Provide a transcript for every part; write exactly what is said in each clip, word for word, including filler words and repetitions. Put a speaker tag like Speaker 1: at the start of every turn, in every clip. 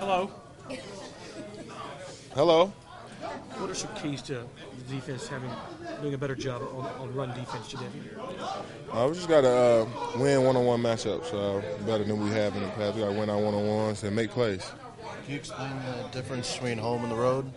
Speaker 1: Hello.
Speaker 2: Hello.
Speaker 1: What are some keys to the defense having doing a better job on, on run defense today?
Speaker 2: Uh, we just got to uh, win one-on-one matchups uh, better than we have in the past. We got to win our one-on-ones and make plays.
Speaker 3: Can you explain the difference between home and the road?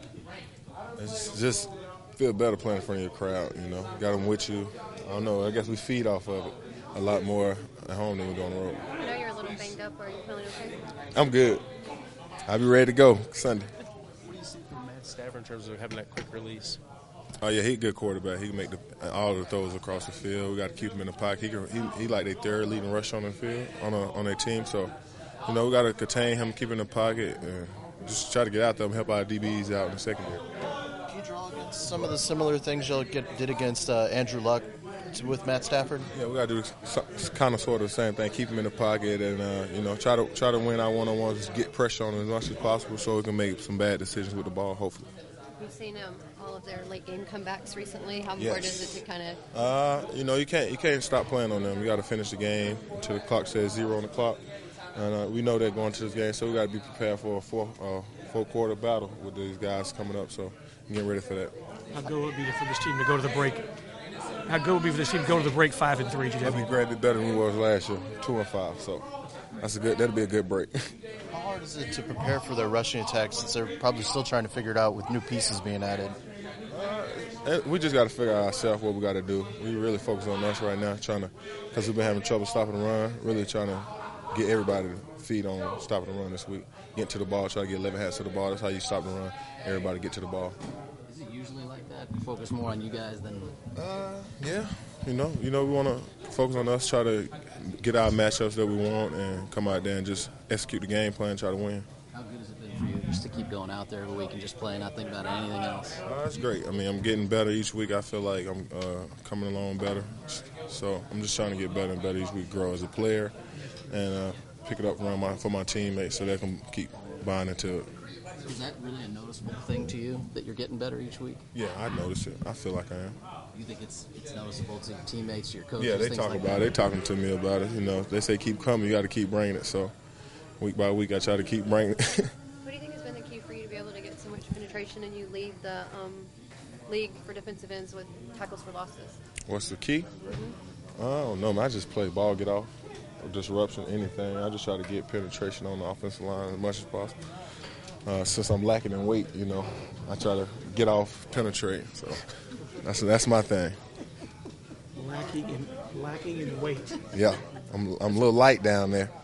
Speaker 2: It's just feel better playing in front of your crowd, you know. Got them with you. I don't know. I guess we feed off of it a lot more at home than we do on the road.
Speaker 4: I know you're a little banged up. Are you feeling okay?
Speaker 2: I'm good. I'll be ready to go Sunday.
Speaker 5: What do you see from Matt Stafford in terms of having that quick release?
Speaker 2: Oh, yeah, he's a good quarterback. He can make the, all the throws across the field. We got to keep him in the pocket. He, can, he, he like their third leading rush on the field, on a, on their team. So, you know, we got to contain him, keep him in the pocket, and just try to get out there and help our D Bs out in the secondary.
Speaker 3: Can you draw against some of the similar things y'all get, did against uh, Andrew Luck with Matt Stafford?
Speaker 2: Yeah, we got to do kind of sort of the same thing. Keep him in the pocket and, uh, you know, try to try to win our one-on-ones, just get pressure on him as much as possible so we can make some bad decisions with the ball, hopefully.
Speaker 4: We've seen um, all of their late game comebacks recently. How
Speaker 2: Yes.
Speaker 4: important is it to kind of?
Speaker 2: Uh, you know, you can't you can't stop playing on them. You got to finish the game until the clock says zero on the clock, and uh, we know they're going to this game, so we got to be prepared for a four uh, four quarter battle with these guys coming up. So get ready for that.
Speaker 1: How good would it be for this team to go to the break? How good would it be for this team to go to the break five and three?
Speaker 2: That'd be great. Be better than we was last year, two and five. So that's a good. That'll be a good break.
Speaker 3: How hard is it to prepare for their rushing attack since they're probably still trying to figure it out with new pieces being added?
Speaker 2: Uh, we just got to figure out ourselves what we got to do. We really focus on us right now, trying to, because we've been having trouble stopping the run. Really trying to get everybody to feed on stopping the run this week. Get to the ball, try to get eleven hats to the ball. That's how you stop the run. Everybody get to the ball.
Speaker 6: Is it usually like that? Focus more on you guys than?
Speaker 2: Uh, yeah. You know, you know, we want to focus on us, try to get our matchups that we want, and come out there and just execute the game plan, try to win.
Speaker 6: How good has it been for you just to keep going out there every week and just play and not think about anything else?
Speaker 2: Uh, that's great. I mean, I'm getting better each week. I feel like I'm uh, coming along better. So I'm just trying to get better and better each week, grow as a player, and uh, pick it up around my, for my teammates so they can keep buying into it.
Speaker 6: Is that really a noticeable thing to you, that you're getting better each week?
Speaker 2: Yeah, I notice it. I feel like I am.
Speaker 6: You think it's it's noticeable to your teammates, to your coaches?
Speaker 2: Yeah, they
Speaker 6: things
Speaker 2: talk
Speaker 6: like
Speaker 2: about
Speaker 6: that?
Speaker 2: it. They talking to me about it. You know, they say keep coming. You got to keep bringing it. So week by week, I try to keep bringing it.
Speaker 4: What do you think has been the key for you to be able to get so much penetration and you lead the um, league for defensive ends with tackles for losses?
Speaker 2: What's the key?
Speaker 4: Mm-hmm.
Speaker 2: I don't know, man. I just play ball, get off, or disruption, anything. I just try to get penetration on the offensive line as much as possible. Uh, since I'm lacking in weight, you know, I try to get off, penetrate. So that's that's my thing.
Speaker 1: Lacking in lacking in weight.
Speaker 2: Yeah, I'm I'm a little light down there.